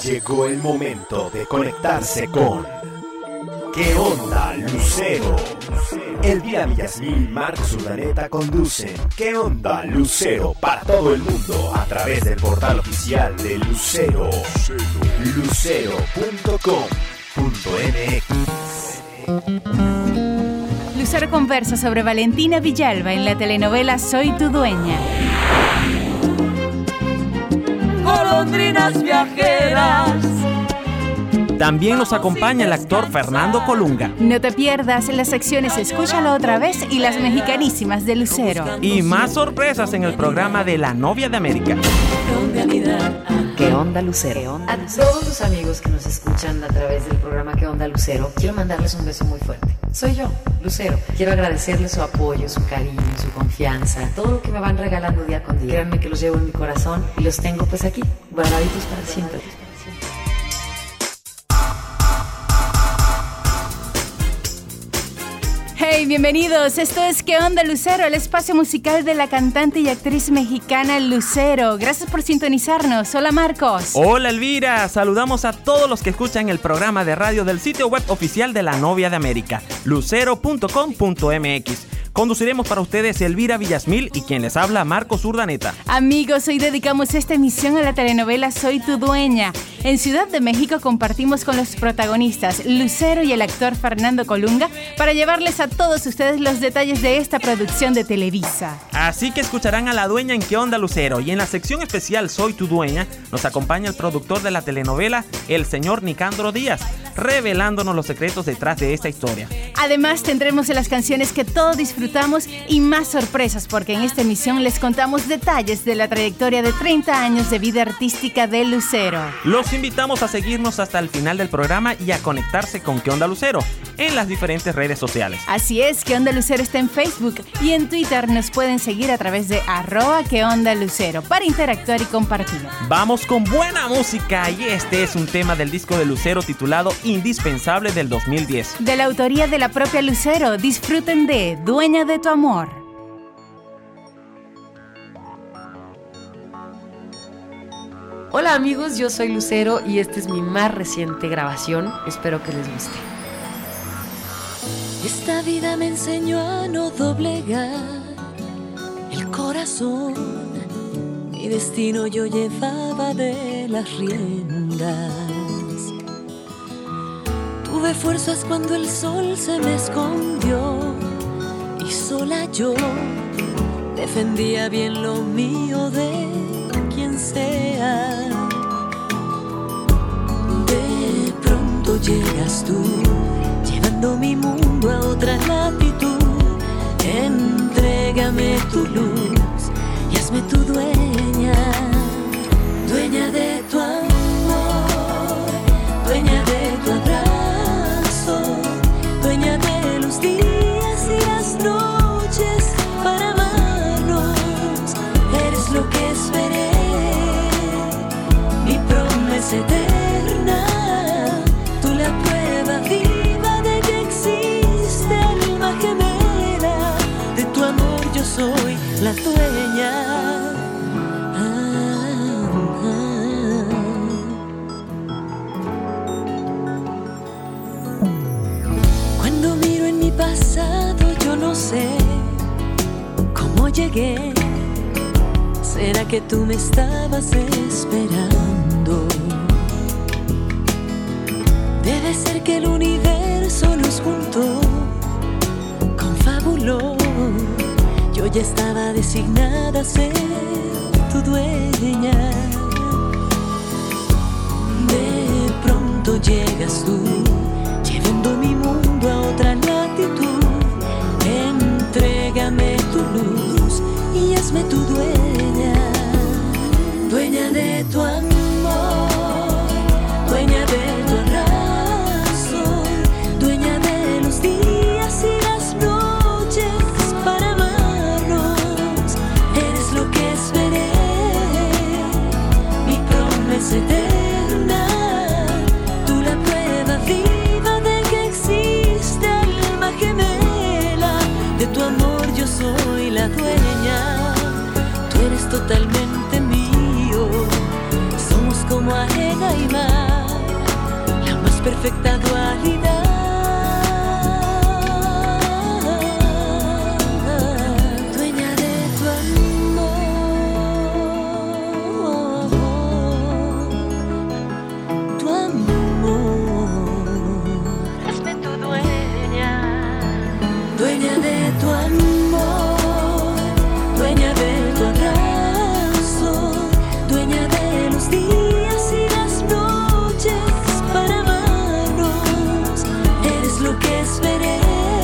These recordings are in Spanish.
Llegó el momento de conectarse con ¿Qué onda, Lucero? Elvira Villasmil y Marcos Urdaneta conducen ¿Qué onda, Lucero? Para todo el mundo a través del portal oficial de Lucero, lucero.com.mx. Lucero conversa sobre Valentina Villalba en la telenovela Soy tu dueña. Golondrinas viajeras. También nos acompaña el actor Fernando Colunga. No te pierdas las secciones Escúchalo otra vez y las mexicanísimas de Lucero. Y más sorpresas en el programa de La Novia de América. ¿Qué onda, Lucero? A todos los amigos que nos escuchan a través del programa ¿Qué onda, Lucero? Quiero mandarles un beso muy fuerte. Soy yo, Lucero. Quiero agradecerles su apoyo, su cariño, su confianza, todo lo que me van regalando día con día. Créanme que los llevo en mi corazón y los tengo pues aquí, guardaditos para siempre. Hey, bienvenidos. Esto es ¿Qué onda, Lucero? El espacio musical de la cantante y actriz mexicana Lucero. Gracias por sintonizarnos. Hola, Marcos. Hola, Elvira. Saludamos a todos los que escuchan el programa de radio del sitio web oficial de La Novia de América, lucero.com.mx. Conduciremos para ustedes Elvira Villasmil y quien les habla, Marcos Urdaneta. Amigos, hoy dedicamos esta emisión a la telenovela Soy tu dueña. En Ciudad de México compartimos con los protagonistas Lucero y el actor Fernando Colunga para llevarles a todos ustedes los detalles de esta producción de Televisa. Así que escucharán a la dueña en ¿Qué onda, Lucero? Y en la sección especial Soy tu dueña nos acompaña el productor de la telenovela, el señor Nicandro Díaz, revelándonos los secretos detrás de esta historia. Además tendremos las canciones que todos disfrutamos y más sorpresas, porque en esta emisión les contamos detalles de la trayectoria de 30 años de vida artística de Lucero. Los invitamos a seguirnos hasta el final del programa y a conectarse con ¿Qué onda, Lucero? En las diferentes redes sociales. Así es, ¿Qué onda, Lucero? Está en Facebook y en Twitter nos pueden seguir a través de @QueOndaLucero para interactuar y compartir. Vamos con buena música y este es un tema del disco de Lucero titulado Indispensable del 2010. De la autoría de la propia Lucero, disfruten de Dueña de tu amor. Hola amigos, yo soy Lucero y esta es mi más reciente grabación. Espero que les guste. Esta vida me enseñó a no doblegar el corazón. Mi destino yo llevaba de las riendas. Tuve fuerzas cuando el sol se me escondió y sola yo defendía bien lo mío de quien sea. De pronto llegas tú, llevando mi mundo a otra latitud. Entrégame tu luz y hazme tu dueña, dueña de tu amor, dueña de tu abrazo, dueña de los días y las noches para amarnos. Eres lo que esperé, mi promesa eterna, tú la prueba viva de que existe alma gemela. De tu amor yo soy la dueña. Cuando miro en mi pasado yo no sé cómo llegué. ¿Será que tú me estabas esperando? Debe ser que el universo nos juntó, confabuló. Yo ya estaba designada a ser tu dueña. De pronto llegas tú, llevando mi mundo a otra latitud. Entrégame tu luz y hazme tu dueña, dueña de tu amor, dueña de tu abrazo, dueña de los días y las noches para amarnos. Eres lo que esperé, mi promesa eterna, tú la prueba viva de que existe alma gemela. De tu amor yo soy la dueña, tú eres totalmente mío. Somos como arena y mar. perfecta dualidad. Dueña de tu amor, tu amor. Hazme tu dueña, dueña de tu amor, dueña de tu abrazo, dueña de los días y las noches para amarnos. Eres lo que esperé,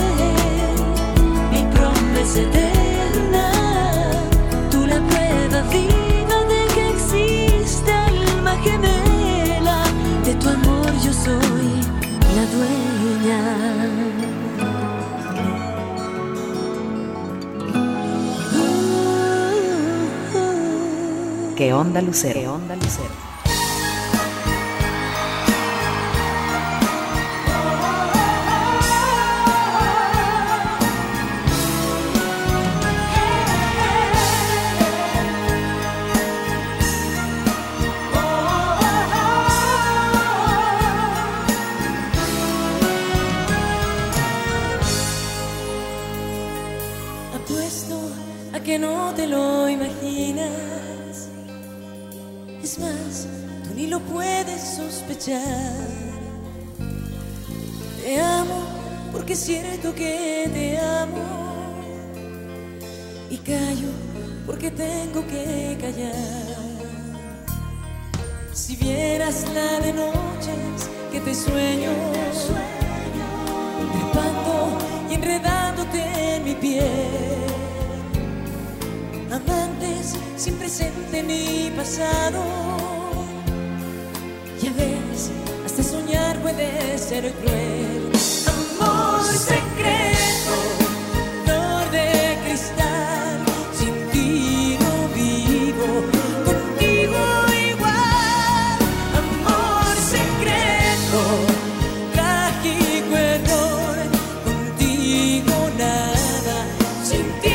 mi promesa eterna, tú la prueba viva de que existe alma gemela. De tu amor yo soy la dueña. ¿Qué onda, Lucero? ¿Qué onda, Lucero? Apuesto a que no te lo imaginas. Es más, tú ni lo puedes sospechar. Te amo porque es cierto que te amo. Y callo porque tengo que callar. Si vieras la de noches que te sueño, trepando y enredándote en mi piel. Amantes sin presente ni pasado. Ya ves, hasta soñar puede ser cruel. Amor secreto, flor de cristal. Sin ti no vivo, contigo igual. Amor secreto, trágico error. Contigo nada, sin ti.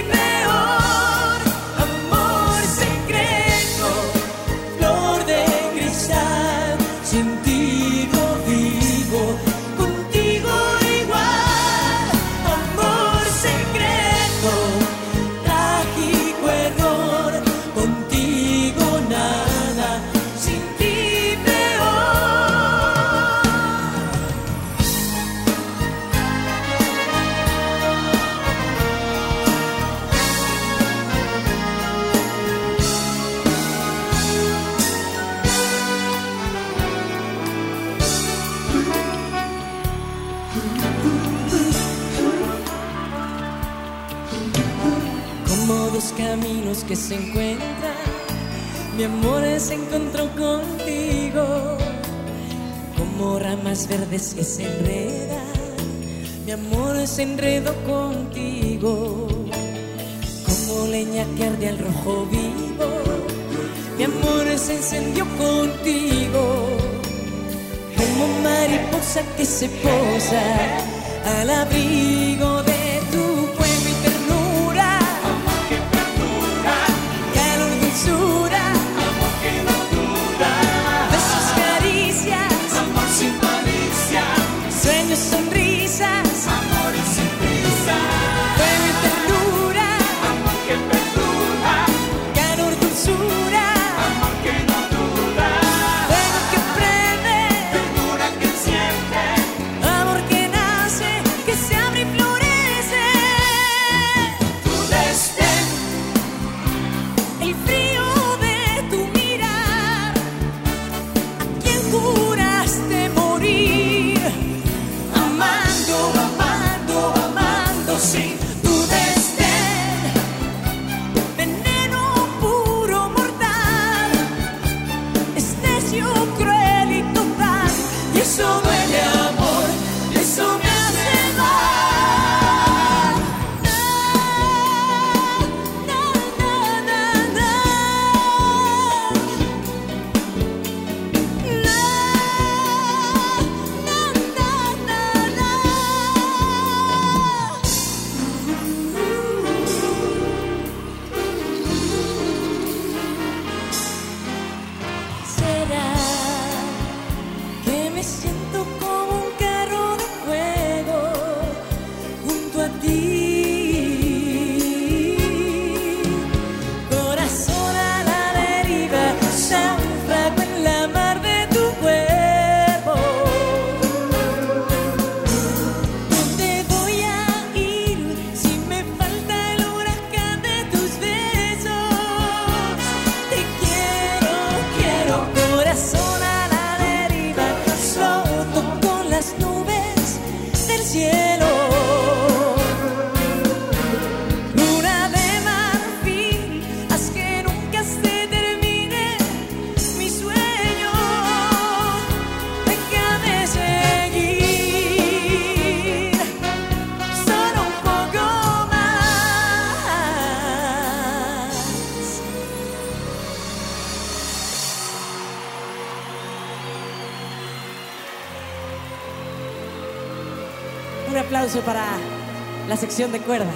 Caminos que se encuentran, mi amor se encontró contigo. Como ramas verdes que se enredan, mi amor se enredó contigo. Como leña que arde al rojo vivo, mi amor se encendió contigo. Como mariposa que se posa al abrigo de tu fuego y ternura. Amor que no dura, besos, caricias, amor sin malicia, sueños, sonrisas, amor sin prisa, fuego y ternura, amor que perdura, calor, dulzura, amor que no dura, fuego que prende, ternura que enciende, amor que nace, que se abre y florece. Un aplauso para la sección de cuerda.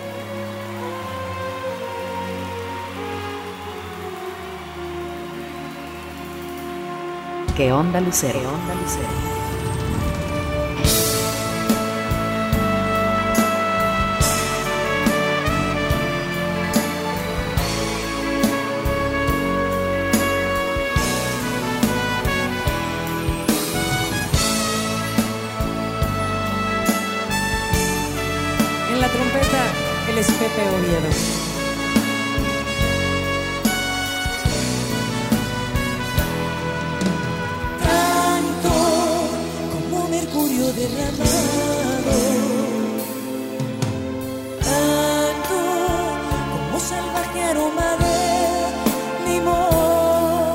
¿Qué onda, Lucero? ¿Qué onda, Lucero? En la trompeta, él es Pepe Oviedo. Derramado, tanto como salvaje aroma de limón,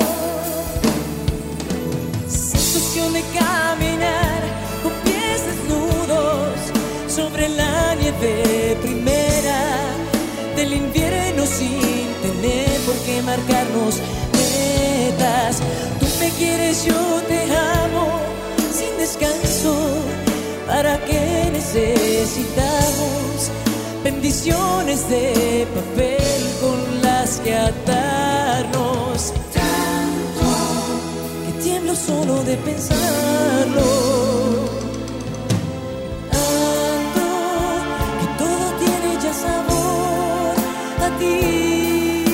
sensación de caminar con pies desnudos sobre la nieve primera del invierno sin tener por qué marcarnos metas. Tú me quieres, yo te amo sin descanso. ¿Para qué necesitamos bendiciones de papel con las que atarnos? Tanto que tiemblo solo de pensarlo. Tanto que todo tiene ya sabor a ti.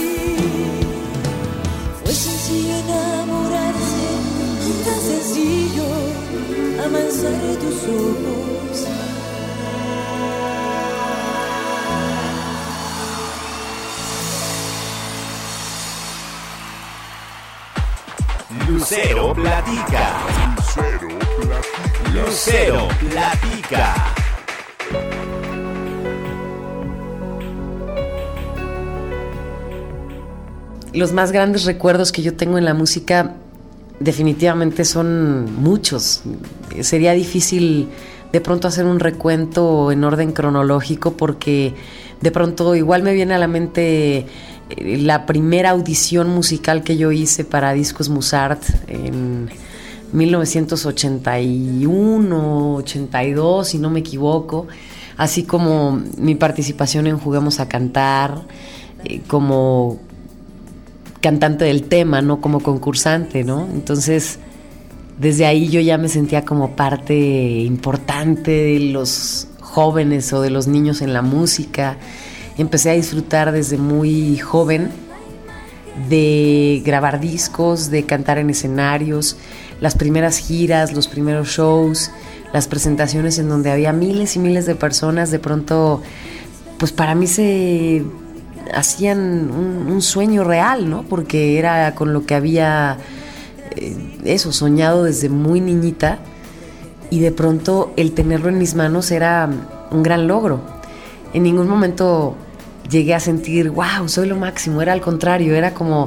Fue sencillo enamorarse, tan sencillo amansar tus ojos. Lucero Platica. Lucero Platica. Los más grandes recuerdos que yo tengo en la música definitivamente son muchos. Sería difícil de pronto hacer un recuento en orden cronológico porque de pronto igual me viene a la mente la primera audición musical que yo hice para Discos Musart en 1981, 82, si no me equivoco, así como mi participación en Juguemos a Cantar, como cantante del tema, no como concursante, ¿no? Entonces, desde ahí yo ya me sentía como parte importante de los jóvenes o de los niños en la música. Empecé a disfrutar desde muy joven de grabar discos, de cantar en escenarios, las primeras giras, los primeros shows, las presentaciones en donde había miles y miles de personas. De pronto, pues para mí se hacían un sueño real, ¿no? Porque era con lo que había soñado desde muy niñita, y de pronto el tenerlo en mis manos era un gran logro. En ningún momento llegué a sentir, wow, soy lo máximo. Era al contrario, era como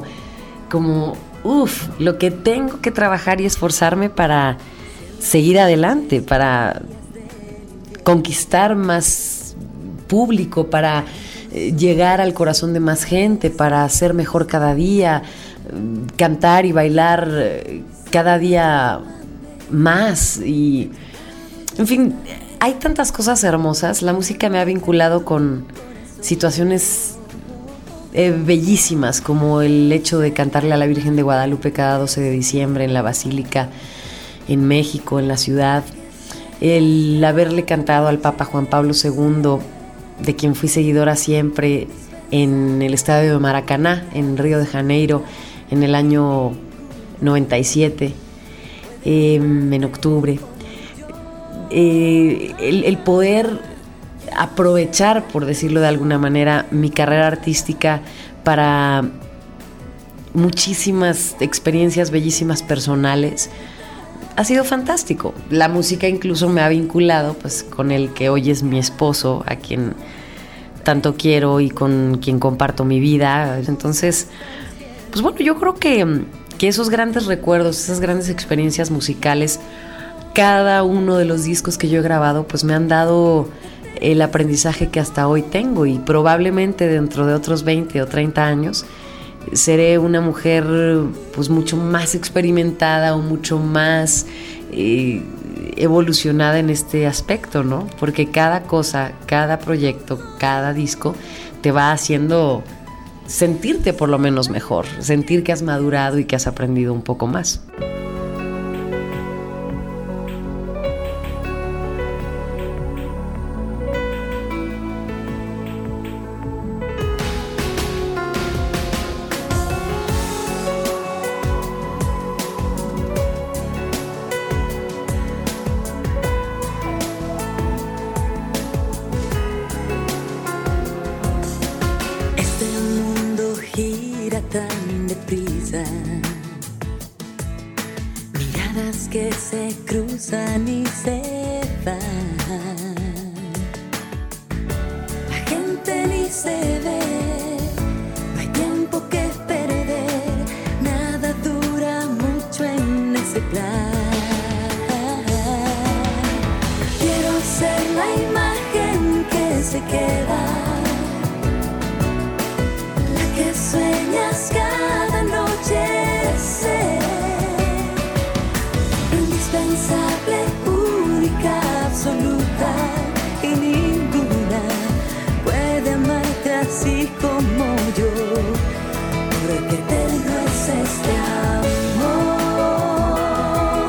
lo que tengo que trabajar y esforzarme para seguir adelante, para conquistar más público, para llegar al corazón de más gente, para ser mejor cada día, cantar y bailar cada día más. Y en fin, hay tantas cosas hermosas. La música me ha vinculado con situaciones bellísimas, como el hecho de cantarle a la Virgen de Guadalupe cada 12 de diciembre en la Basílica, en México, en la ciudad, el haberle cantado al Papa Juan Pablo II, de quien fui seguidora siempre, en el estadio de Maracaná, en Río de Janeiro, en el año 97, en octubre. El poder aprovechar, por decirlo de alguna manera, mi carrera artística para muchísimas experiencias bellísimas personales, ha sido fantástico. La música incluso me ha vinculado pues con el que hoy es mi esposo, a quien tanto quiero y con quien comparto mi vida. Entonces, pues bueno, yo creo que esos grandes recuerdos, esas grandes experiencias musicales, cada uno de los discos que yo he grabado, pues me han dado el aprendizaje que hasta hoy tengo, y probablemente dentro de otros 20 o 30 años seré una mujer pues mucho más experimentada o mucho más evolucionada en este aspecto, ¿no? Porque cada cosa, cada proyecto, cada disco te va haciendo sentirte por lo menos mejor, sentir que has madurado y que has aprendido un poco más. Tan deprisa, miradas que se cruzan y se van, la gente ni se ve, no hay tiempo que perder, nada dura mucho en ese plan. Quiero ser la imagen que se queda, que sueñas cada noche ser indispensable, única, absoluta, y ninguna puede amarte así como yo, porque eterno es este amor,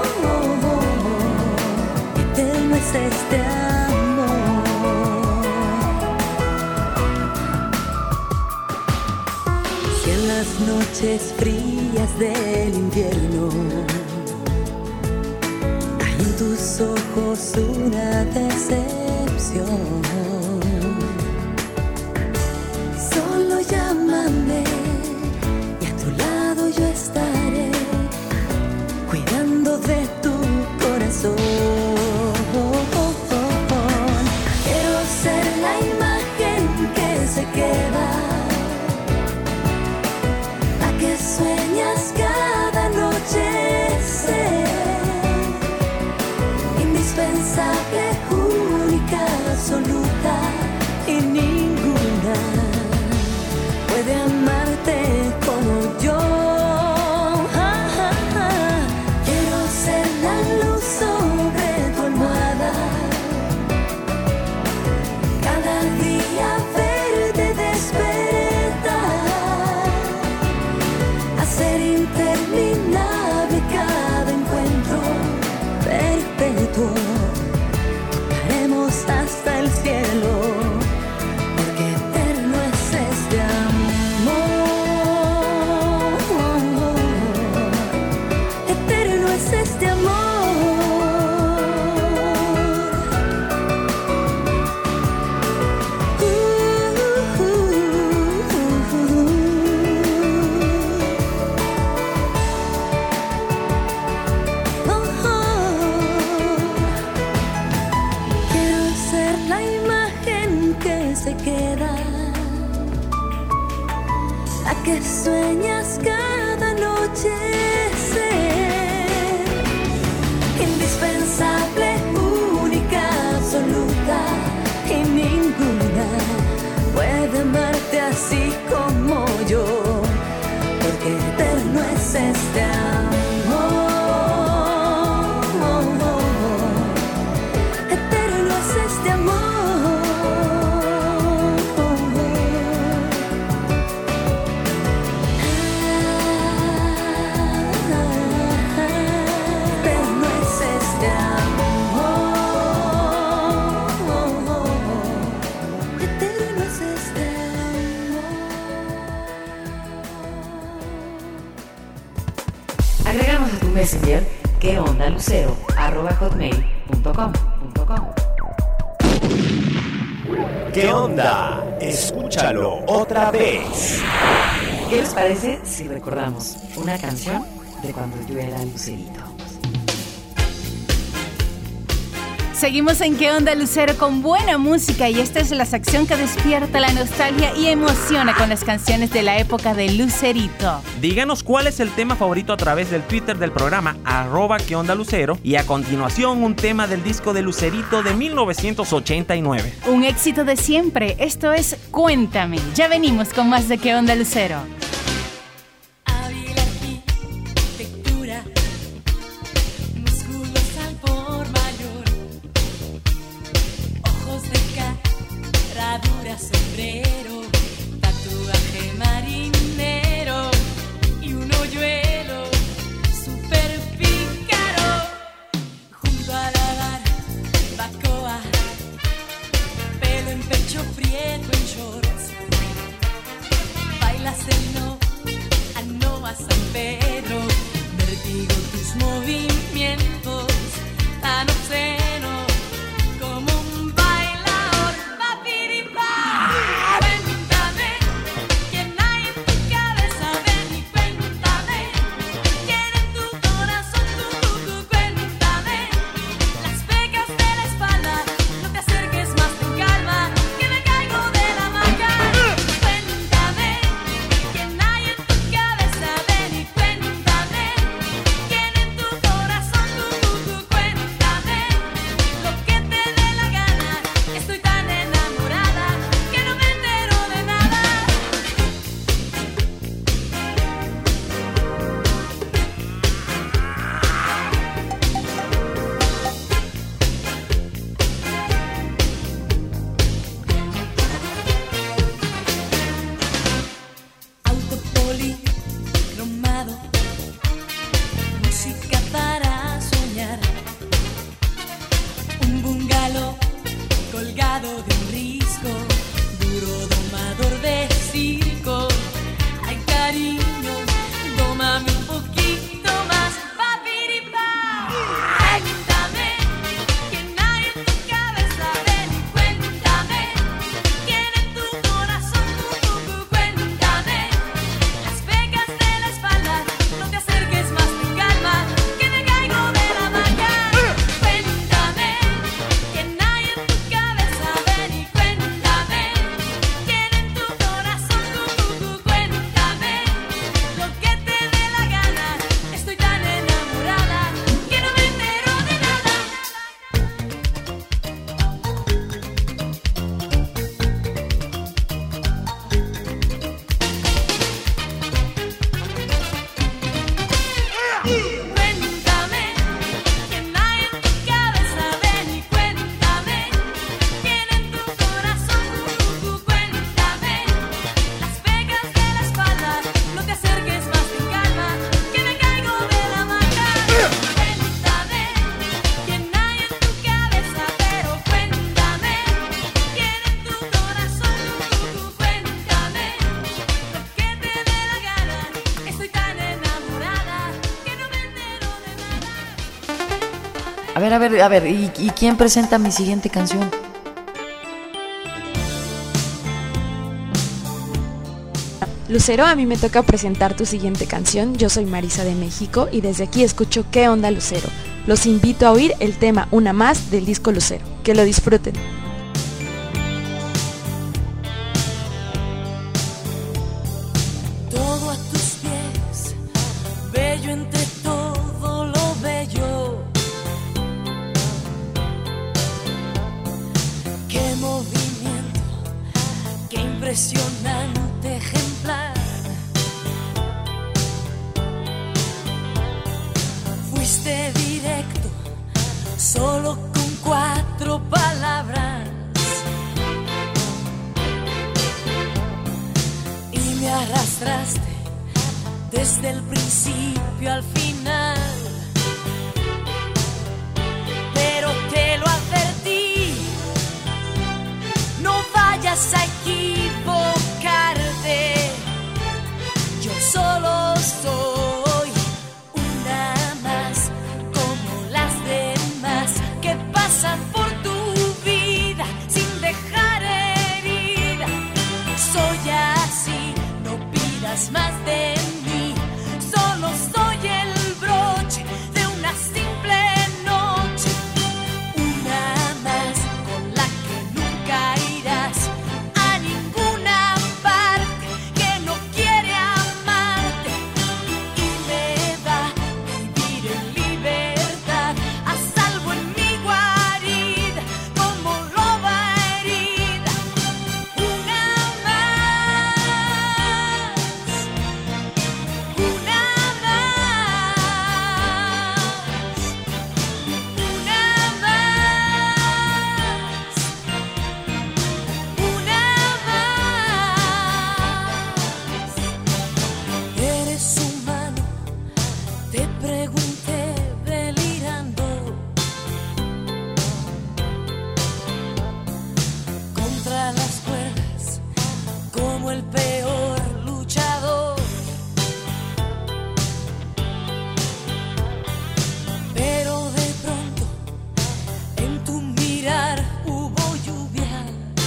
eterno es este amor. Noches frías del invierno, hay en tus ojos una decepción. Solo llámame y a tu lado yo estaré, cuidando de tu corazón. Quiero ser la imagen que se queda, sueñas cada noche ser indispensable, única, absoluta, y ninguna puede amarte como yo. Quiero ser la luz sobre tu almohada, cada día verte despertar, ser interminable cada encuentro perpetuo. Tocaremos hasta el cielo, porque eterno es este amor, eterno es este amor. Que sueñas cada noche ser indispensable, única, absoluta, y ninguna puede amarte así como yo, porque eterno es este amor, eterno es este amor. Agregamos a tu Messenger queondalucero@hotmail.com. ¿Qué onda? Escúchalo otra vez. ¿Qué les parece si recordamos una canción de cuando yo era Lucerito? Seguimos en ¿Qué onda, Lucero? Con buena música, y esta es la sección que despierta la nostalgia y emociona con las canciones de la época de Lucerito. Díganos cuál es el tema favorito a través del Twitter del programa @¿Qué onda, Lucero? Y a continuación un tema del disco de Lucerito de 1989. Un éxito de siempre, esto es Cuéntame. Ya venimos con más de ¿Qué onda, Lucero? Músculos al por mayor. A ver, ¿y quién presenta mi siguiente canción? Lucero, a mí me toca presentar tu siguiente canción. Yo soy Marisa de México y desde aquí escucho ¿Qué onda, Lucero? Los invito a oír el tema Una Más del disco Lucero. Que lo disfruten. Todo a tus pies, bello entre todo lo bello. Qué movimiento, qué impresionante ejemplar. Fuiste directo, solo con 4 palabras. Y me arrastraste desde el principio al final. Pero te lo advertí, no vayas a equivocarte. Yo solo soy una más como las demás que pasan por tu vida sin dejar herida. Soy así, no pidas más de mí. Solo soy el broche de una simple noche. Una más con la que nunca irás a ninguna parte que no quiere amarte. Y me da vivir en libertad, a salvo en mi guarida, como loba herida. Una más, una más. Eres humano, te pregunté delirando. Contra las cuerdas, como el peor luchador. Pero de pronto, en tu mirar hubo lluvia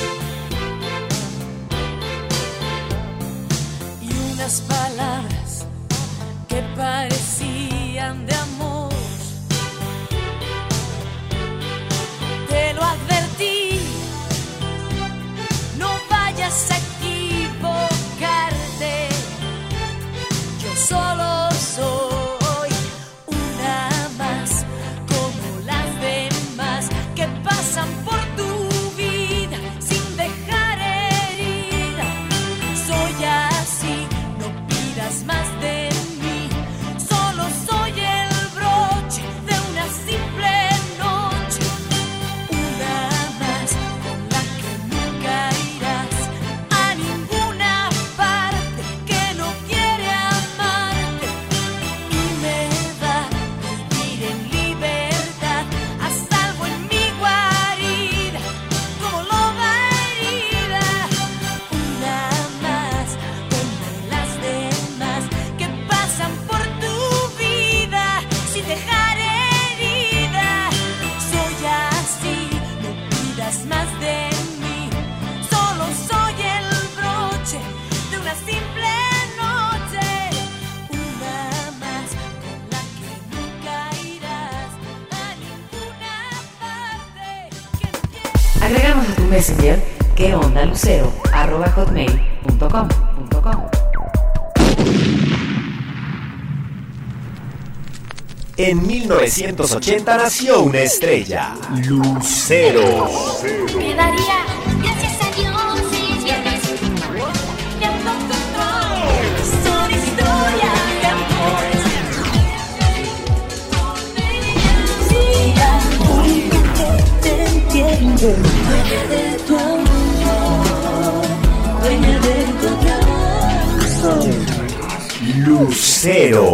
y unas palabras que parecían de amor. Te lo advertí, no vayas a equivocarte. Yo solo soy una más como las demás que pasan por tu vida sin dejar herida. Soy así, no pidas más de mí. Solo soy el broche de una simple noche. Una más con la que nunca irás a ninguna parte que no quiere amarte. Y me da vivir en libertad, a salvo en mi guarida, como loba herida. Una más como las demás que pasan por tu vida sin dejar herida. Soy así, no pidas más de mí. Solo soy el broche de una simple noche. Una más con la que nunca irás a ninguna parte que no quieras. Agregamos a tu Messenger ¿Qué onda, Lucero? @hotmail.com. En 1980 nació una estrella, Lucero. Me daría gracias a Dios si es viernes de autocontrol. Son historias de amor. Te entiendo. Dueña de tu amor, dueña de tu abrazo. Lucero.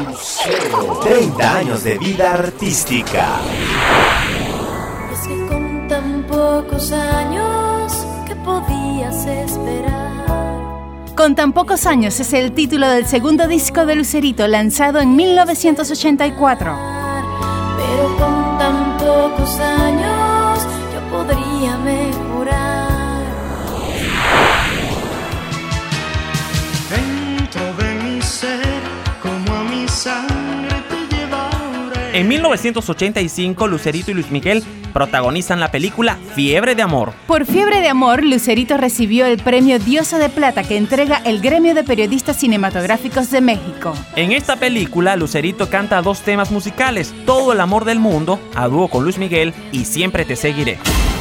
30 años de vida artística. Es que con tan pocos años, ¿qué podías esperar? Con tan pocos años es el título del segundo disco de Lucerito, lanzado en 1984. Pero con tan pocos años yo podría mejorar. Dentro de mi ser, como a mi sangre te llevaré. En 1985, Lucerito y Luis Miguel protagonizan la película Fiebre de Amor. Por Fiebre de Amor, Lucerito recibió el premio Diosa de Plata que entrega el Gremio de Periodistas Cinematográficos de México. En esta película, Lucerito canta 2 temas musicales, Todo el amor del mundo, a dúo con Luis Miguel, y Siempre te seguiré.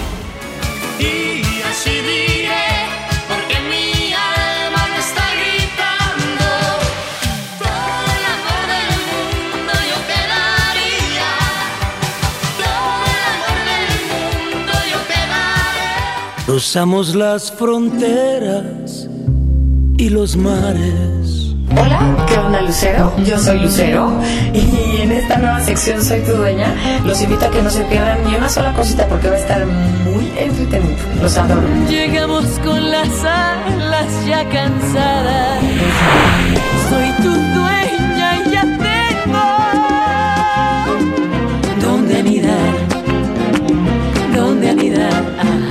Y así diré, porque mi alma me está gritando. Todo el amor del mundo yo te daría. Todo el amor del mundo yo te daré. Cruzamos las fronteras y los mares. Hola, ¿qué onda, Lucero? Yo soy Lucero y en esta nueva sección Soy tu dueña. Los invito a que no se pierdan ni una sola cosita porque va a estar muy entretenido. Los adoro. Llegamos con las alas ya cansadas. Soy tu dueña y ya tengo donde anidar, donde anidar.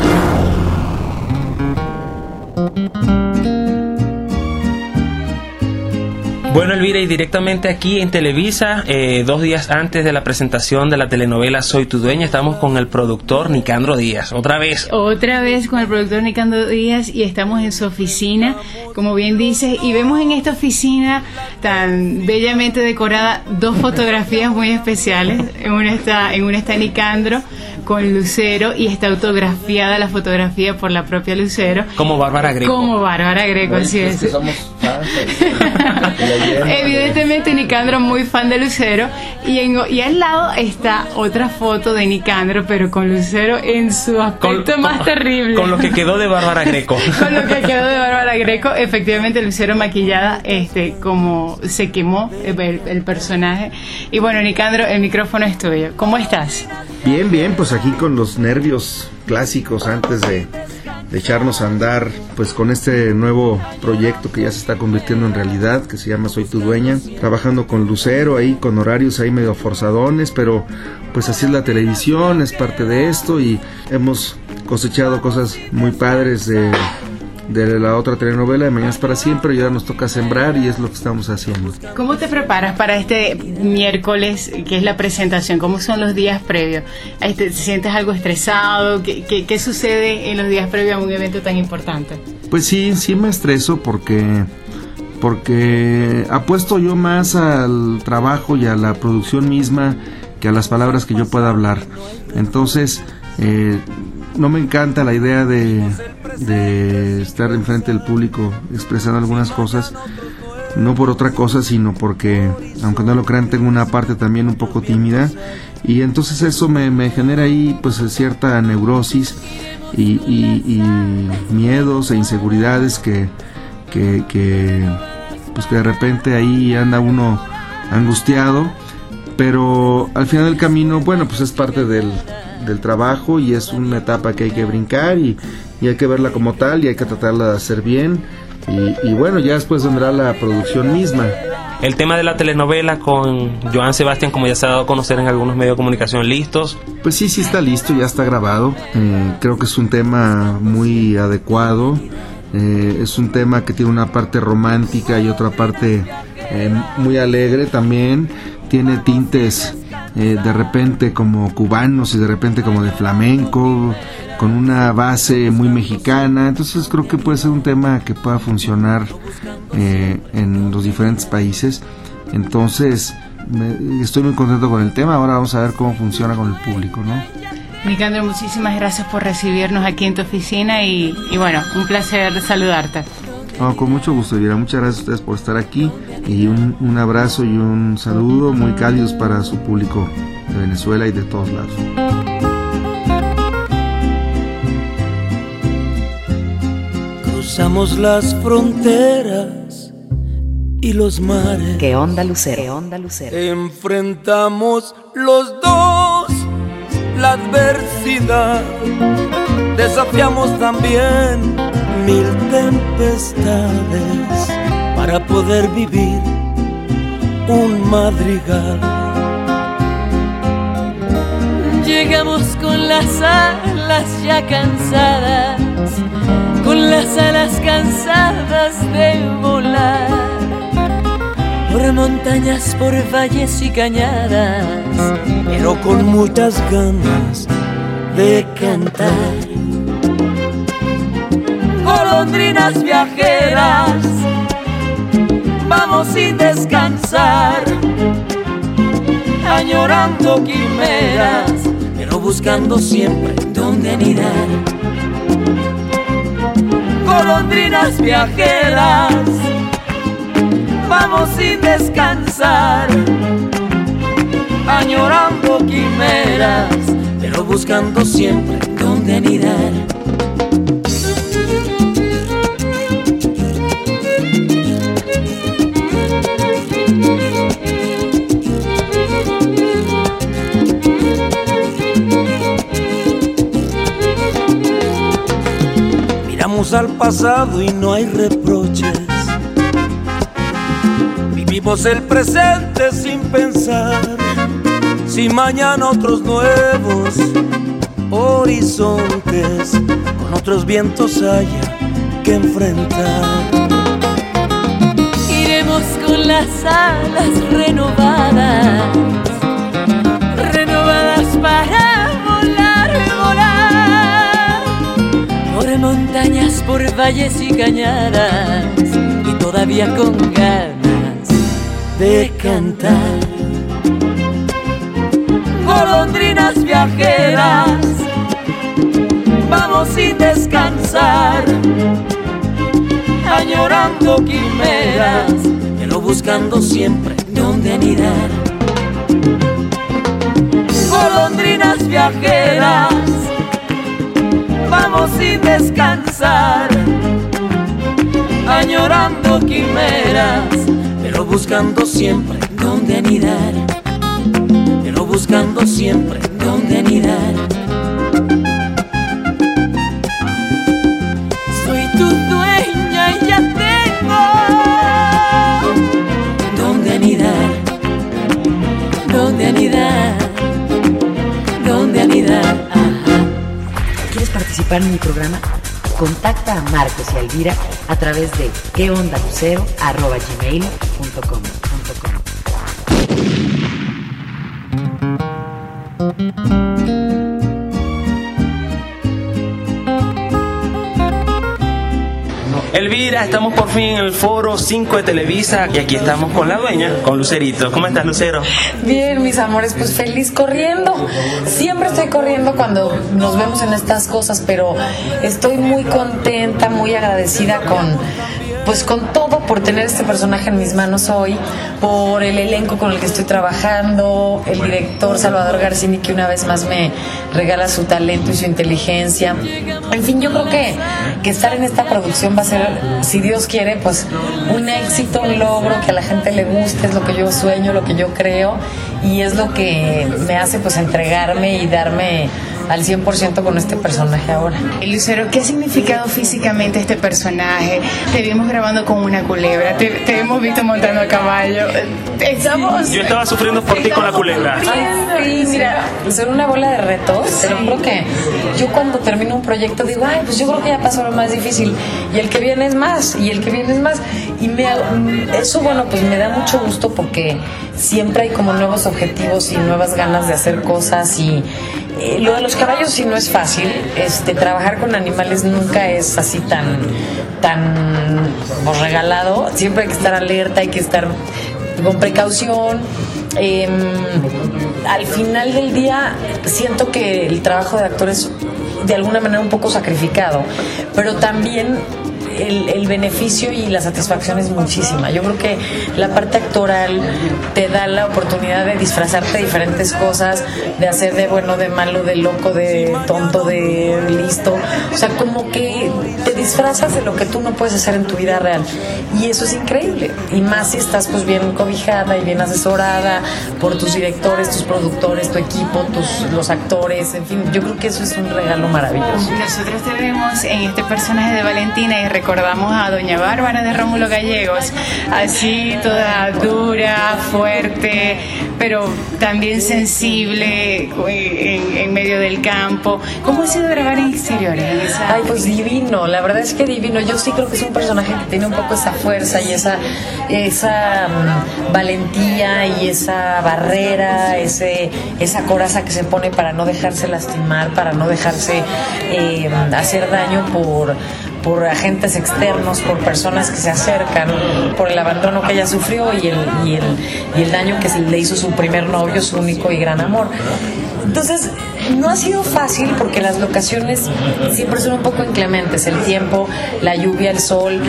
Bueno, Elvira, y directamente aquí en Televisa, 2 días antes de la presentación de la telenovela Soy tu dueña, estamos con el productor Nicandro Díaz. Otra vez con el productor Nicandro Díaz y estamos en su oficina, como bien dices, y vemos en esta oficina tan bellamente decorada 2 fotografías muy especiales. En una está Nicandro con Lucero y está autografiada la fotografía por la propia Lucero. Como Bárbara Greco. Así es. Somos fans. Evidentemente Nicandro muy fan de Lucero y al lado está otra foto de Nicandro pero con Lucero en su aspecto más terrible. Con lo que quedó de Bárbara Greco. Con lo que quedó de Bárbara Greco, efectivamente Lucero maquillada, como se quemó el personaje. Y bueno, Nicandro, el micrófono es tuyo. ¿Cómo estás? Bien, pues aquí con los nervios clásicos antes de echarnos a andar pues con este nuevo proyecto que ya se está convirtiendo en realidad, que se llama Soy tu dueña, trabajando con Lucero ahí con horarios ahí medio forzadones, pero pues así es la televisión, es parte de esto y hemos cosechado cosas muy padres de la otra telenovela de Mañanas para Siempre, y ahora nos toca sembrar y es lo que estamos haciendo. ¿Cómo te preparas para este miércoles que es la presentación? ¿Cómo son los días previos? ¿Te sientes algo estresado? ¿Qué sucede en los días previos a un evento tan importante? Pues sí me estreso porque apuesto yo más al trabajo y a la producción misma que a las palabras que yo pueda hablar. Entonces no me encanta la idea de estar enfrente del público expresando algunas cosas, no por otra cosa, sino porque, aunque no lo crean, tengo una parte también un poco tímida, y entonces eso me genera ahí pues cierta neurosis y miedos e inseguridades que de repente ahí anda uno angustiado, pero al final del camino, bueno, pues es parte del trabajo y es una etapa que hay que brincar y hay que verla como tal y hay que tratarla de hacer bien y bueno, ya después vendrá la producción misma. El tema de la telenovela con Joan Sebastián, como ya se ha dado a conocer en algunos medios de comunicación, ¿listos? Pues sí está listo, ya está grabado. Creo que es un tema muy adecuado. Es un tema que tiene una parte romántica y otra parte muy alegre también. Tiene tintes de repente como cubanos y de repente como de flamenco, con una base muy mexicana. Entonces creo que puede ser un tema que pueda funcionar en los diferentes países. Entonces estoy muy contento con el tema. Ahora vamos a ver cómo funciona con el público, ¿no? Nicandro, muchísimas gracias por recibirnos aquí en tu oficina y bueno, un placer saludarte. No, con mucho gusto, Elvira. Muchas gracias a ustedes por estar aquí y un abrazo y un saludo muy cálidos para su público de Venezuela y de todos lados. Cruzamos las fronteras y los mares. ¿Qué onda, Lucero? ¿Qué onda, Lucero? Enfrentamos los dos la adversidad, desafiamos también 1000 tempestades para poder vivir un madrigal. Iremos con las alas ya cansadas, con las alas cansadas de volar, por montañas, por valles y cañadas, pero con muchas ganas de cantar. Golondrinas viajeras, vamos sin descansar, añorando quimeras, pero buscando siempre dónde anidar. Golondrinas viajeras, vamos sin descansar, añorando quimeras, pero buscando siempre dónde anidar. Miramos al pasado y no hay reproches, vivimos el presente sin pensar si mañana otros nuevos horizontes con otros vientos haya que enfrentar. Iremos con las alas renovadas, renovadas para volar, volar, por montañas, por valles y cañadas, y todavía con ganas de cantar. Golondrinas viajeras, vamos sin descansar, añorando quimeras, pero buscando siempre dónde anidar. Golondrinas viajeras, vamos sin descansar, añorando quimeras, pero buscando siempre dónde anidar, pero buscando siempre dónde anidar. Soy tu dueña y ya tengo dónde anidar, dónde anidar, dónde anidar. ¿Quieres participar en mi programa? Contacta a Marcos y a Elvira a través de queondalucero@gmail.com. Elvira, estamos por fin en el foro 5 de Televisa y aquí estamos con la dueña, con Lucerito. ¿Cómo estás, Lucero? Bien, mis amores, pues feliz corriendo. Siempre estoy corriendo cuando nos vemos en estas cosas, pero estoy muy contenta, muy agradecida con todo por tener este personaje en mis manos hoy, por el elenco con el que estoy trabajando, el director Salvador Garcini, que una vez más me regala su talento y su inteligencia. En fin, yo creo que estar en esta producción va a ser, si Dios quiere, pues un éxito, un logro, que a la gente le guste, es lo que yo sueño, lo que yo creo, y es lo que me hace pues entregarme y darme al 100% con este personaje ahora. Lucero, ¿qué ha significado físicamente este personaje? Te vimos grabando con una culebra, te hemos visto montando a caballo. Yo estaba sufriendo por ti con la culebra. Ay, sí, mira, son una bola de retos. Pero creo que yo cuando termino un proyecto digo, ay, pues yo creo que ya pasó lo más difícil. Y el que viene es más, y el que viene es más. Y eso, bueno, pues me da mucho gusto porque siempre hay como nuevos objetivos y nuevas ganas de hacer cosas. Y lo de los caballos sí no es fácil. Trabajar con animales nunca es así tan regalado. Siempre hay que estar alerta, hay que estar con precaución. Al final del día siento que el trabajo de actor es de alguna manera un poco sacrificado, pero también el beneficio y la satisfacción es muchísima. Yo creo que la parte actoral te da la oportunidad de disfrazarte de diferentes cosas, de hacer de bueno, de malo, de loco, de tonto, de listo. O sea, como que te disfrazas de lo que tú no puedes hacer en tu vida real. Y eso es increíble. Y más si estás pues bien cobijada y bien asesorada por tus directores, tus productores, tu equipo, los actores, en fin. Yo creo que eso es un regalo maravilloso. Nosotros te vemos en este personaje de Valentina y recordamos recordamos a doña Bárbara de Rómulo Gallegos, así toda dura, fuerte, pero también sensible en medio del campo. ¿Cómo ha sido grabar en exteriores? Ay, pues divino, la verdad es que divino. Yo sí creo que es un personaje que tiene un poco esa fuerza y esa valentía y esa barrera, esa coraza que se pone para no dejarse lastimar, para no dejarse hacer daño por agentes externos, por personas que se acercan, por el abandono que ella sufrió y el daño que le hizo su primer novio, su único y gran amor. Entonces, no ha sido fácil porque las locaciones siempre son un poco inclementes, el tiempo, la lluvia, el sol,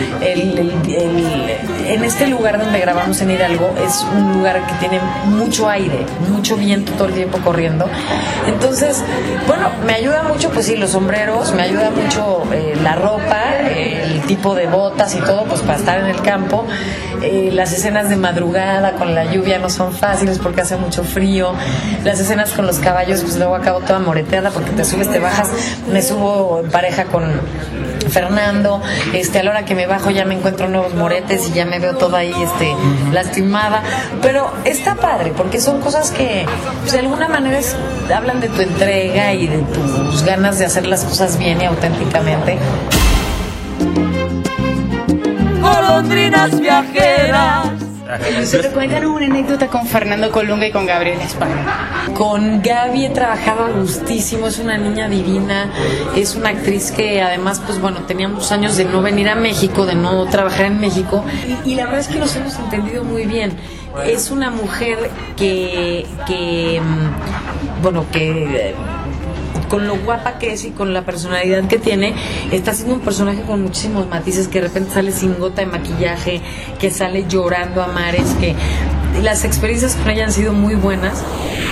en este lugar donde grabamos en Hidalgo es un lugar que tiene mucho aire, mucho viento todo el tiempo corriendo. Entonces, bueno, me ayuda mucho, pues sí, los sombreros, me ayuda mucho la ropa, el tipo de botas y todo, pues para estar en el campo. Las escenas de madrugada con la lluvia no son fáciles porque hace mucho frío. Las escenas con los caballos, pues luego acabo toda moreteada porque te subes, te bajas. Me subo en pareja con Fernando, a la hora que me bajo ya me encuentro nuevos moretes y ya me veo toda ahí lastimada, pero está padre porque son cosas que pues, de alguna manera hablan de tu entrega y de tus ganas de hacer las cosas bien y auténticamente. Golondrinas viajeras. Pero cuéntanos una anécdota con Fernando Colunga y con Gabriela Espada. Con Gaby he trabajado a gustísimo, es una niña divina, es una actriz que además, pues bueno, teníamos años de no venir a México, de no trabajar en México, y la verdad es que nos hemos entendido muy bien. Es una mujer que con lo guapa que es y con la personalidad que tiene, está haciendo un personaje con muchísimos matices, que de repente sale sin gota de maquillaje, que sale llorando a mares, que las experiencias con ella han sido muy buenas.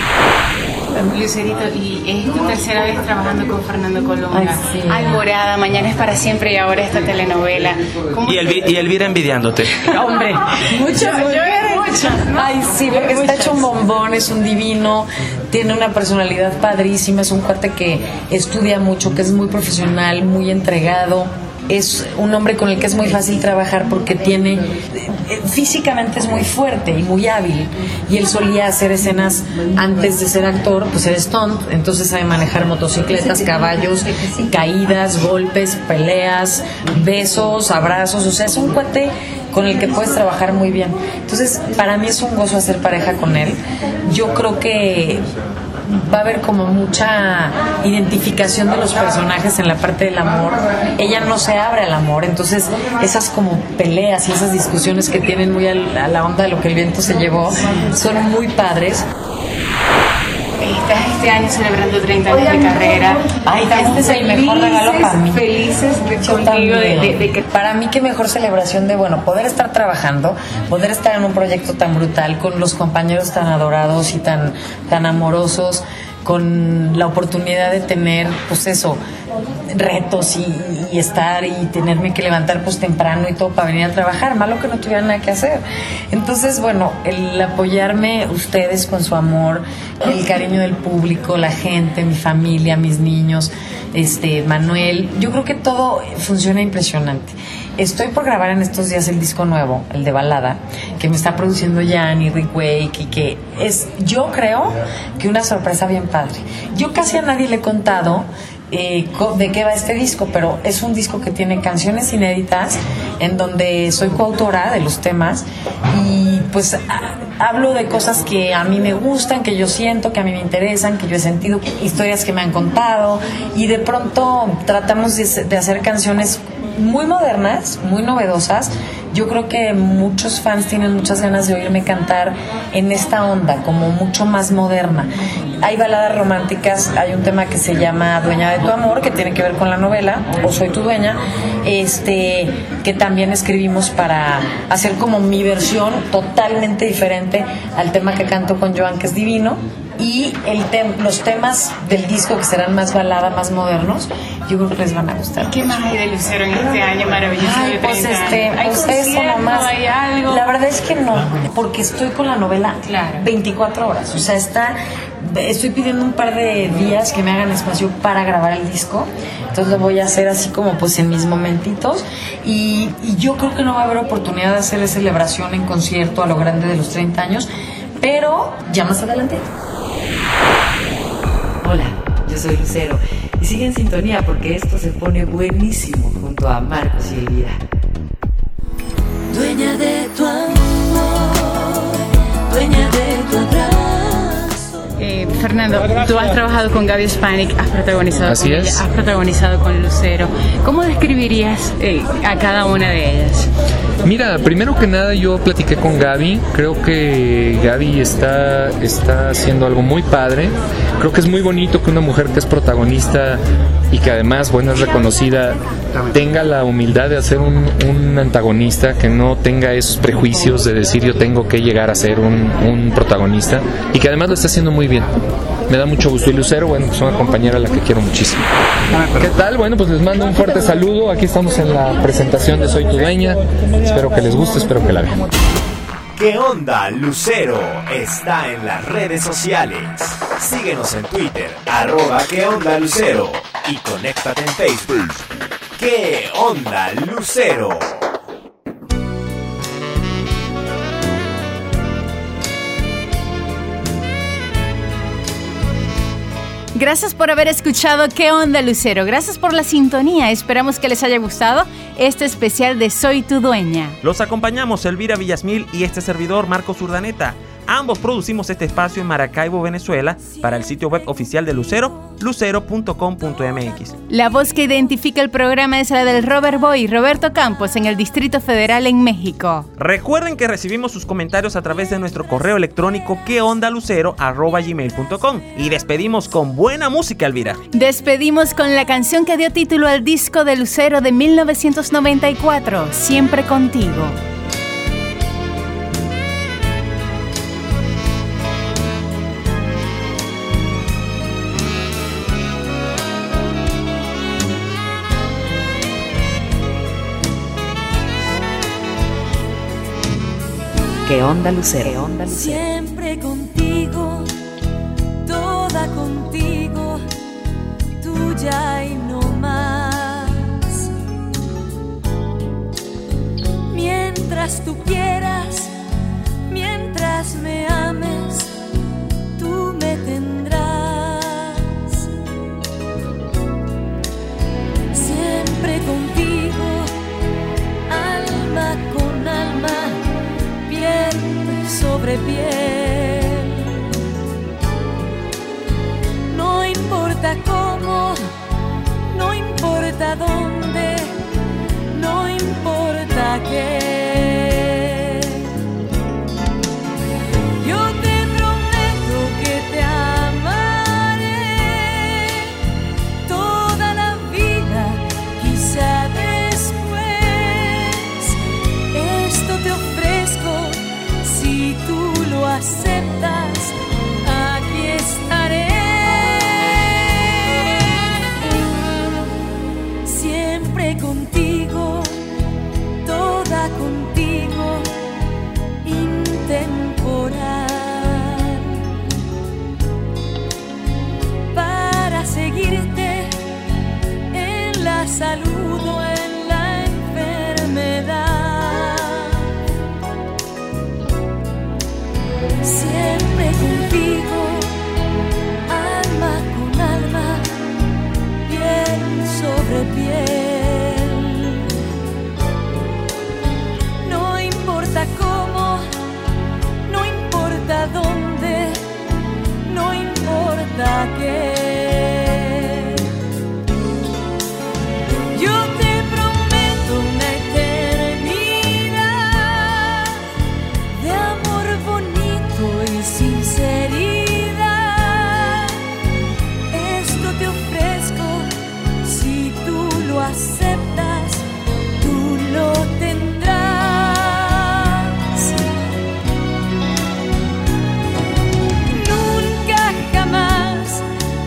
Lucerito, y es tu tercera vez trabajando con Fernando Colunga. Ay, sí. Alborada, Mañana es para siempre y ahora esta telenovela. Y Elvira envidiándote. Hombre, muchas. Ay, sí, porque está hecho un bombón, es un divino, tiene una personalidad padrísima, es un cuate que estudia mucho, que es muy profesional, muy entregado. Es un hombre con el que es muy fácil trabajar porque físicamente es muy fuerte y muy hábil, y él solía hacer escenas antes de ser actor, pues era stunt, entonces sabe manejar motocicletas, caballos, caídas, golpes, peleas, besos, abrazos, o sea, es un cuate con el que puedes trabajar muy bien. Entonces, para mí es un gozo hacer pareja con él. Yo creo que va a haber como mucha identificación de los personajes en la parte del amor. Ella no se abre al amor, entonces esas como peleas y esas discusiones que tienen muy a la onda de lo que el viento se llevó son muy padres. Estás este año celebrando 30 años de carrera. Ay, este es el mejor regalo para mí. Felices contigo de que... Para mí, qué mejor celebración de, bueno, poder estar trabajando, poder estar en un proyecto tan brutal, con los compañeros tan adorados y tan amorosos, con la oportunidad de tener, pues eso, retos y estar y tenerme que levantar pues temprano y todo para venir a trabajar, malo que no tuviera nada que hacer. Entonces, bueno, el apoyarme ustedes con su amor, el cariño del público, la gente, mi familia, mis niños, Manuel, yo creo que todo funciona impresionante. Estoy por grabar en estos días el disco nuevo, el de balada, que me está produciendo Jan y Rick Wake, y que es, yo creo, que una sorpresa bien padre. Yo casi a nadie le he contado de qué va este disco, pero es un disco que tiene canciones inéditas en donde soy coautora de los temas y pues hablo de cosas que a mí me gustan, que yo siento, que a mí me interesan, que yo he sentido, historias que me han contado, y de pronto tratamos de hacer canciones muy modernas, muy novedosas. Yo creo que muchos fans tienen muchas ganas de oírme cantar en esta onda, como mucho más moderna. Hay baladas románticas, hay un tema que se llama Dueña de tu amor, que tiene que ver con la novela, o Soy tu dueña, que también escribimos para hacer como mi versión totalmente diferente al tema que canto con Joan, que es divino. Y los temas del disco, que serán más balada, más modernos, yo creo que les van a gustar. ¿Qué más hay de Lucero en este año maravilloso? Ay, pues ¿Hay eso nomás. ¿Hay algo? La verdad es que no, porque estoy con la novela 24 horas. O sea, está estoy pidiendo un par de días que me hagan espacio para grabar el disco. Entonces lo voy a hacer así como pues en mis momentitos. Y yo creo que no va a haber oportunidad de hacer celebración en concierto a lo grande de los 30 años, pero ya más adelante. Hola, yo soy Lucero y sigue en sintonía porque esto se pone buenísimo junto a Marcos y Elvira. Dueña de tu amor, dueña de tu abrazo. Fernando, tú has trabajado con Gaby Spanik, has protagonizado Así con es. ella, has protagonizado con Lucero. ¿Cómo describirías a cada una de ellas? Mira, primero que nada yo platiqué con Gaby. Creo que Gaby está haciendo algo muy padre. Creo que es muy bonito que una mujer que es protagonista y que además, bueno, es reconocida, tenga la humildad de hacer un antagonista, que no tenga esos prejuicios de decir yo tengo que llegar a ser un protagonista, y que además lo está haciendo muy bien. Me da mucho gusto. Y Lucero, bueno, pues una compañera a la que quiero muchísimo. ¿Qué tal? Bueno, pues les mando un fuerte saludo. Aquí estamos en la presentación de Soy tu dueña. Espero que les guste, espero que la vean. ¿Qué onda, Lucero? Está en las redes sociales. Síguenos en Twitter, @¿Qué onda, Lucero? Y conéctate en Facebook. ¿Qué onda, Lucero? Gracias por haber escuchado ¿Qué onda, Lucero? Gracias por la sintonía. Esperamos que les haya gustado este especial de Soy tu dueña. Los acompañamos Elvira Villasmil y este servidor Marcos Urdaneta. Ambos producimos este espacio en Maracaibo, Venezuela, para el sitio web oficial de Lucero, lucero.com.mx. La voz que identifica el programa es la del Robert Boy, Roberto Campos, en el Distrito Federal en México. Recuerden que recibimos sus comentarios a través de nuestro correo electrónico queondalucero@gmail.com. Y despedimos con buena música, Elvira. Despedimos con la canción que dio título al disco de Lucero de 1994, Siempre contigo. ¿Qué onda, Lucero? ¿Qué onda, Lucero? Siempre contigo, toda contigo, tuya y no más. Mientras tú quieras, mientras me ames, tú me tendrás. Siempre contigo, alma con alma, piel sobre piel. No importa cómo, no importa dónde, no importa qué. Yo te prometo que te amaré toda la vida, quizá después. Esto te ofrezco. Si tú lo aceptas, aquí estaré. Siempre contigo, toda contigo, intemporal. Para seguirte en la salud o en la enfermedad. Siempre contigo, alma con alma, piel sobre piel. No importa cómo, no importa dónde, no importa qué. Yo te prometo una eternidad de amor bonito y sinceridad. Esto te ofrezco, si tú lo aceptas, tú lo tendrás. Nunca jamás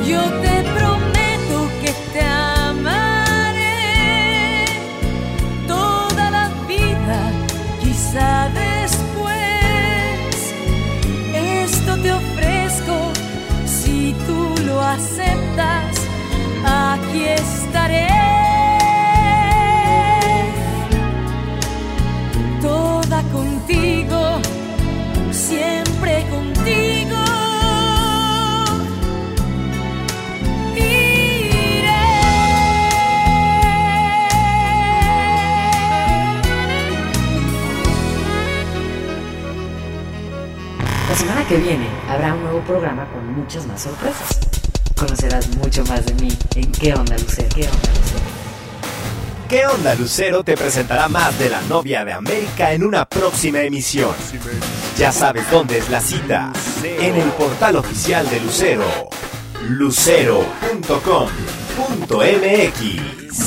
Yo te prometo que te amaré toda la vida, quizá después. Esto te ofrezco, si tú lo aceptas, aquí estaré. Toda contigo, siempre contigo. La semana que viene habrá un nuevo programa con muchas más sorpresas. Conocerás mucho más de mí en ¿Qué onda, Lucero? ¿Qué onda, Lucero? ¿Qué onda, Lucero? Te presentará más de la novia de América en una próxima emisión. Ya sabes dónde es la cita. En el portal oficial de Lucero, lucero.com.mx.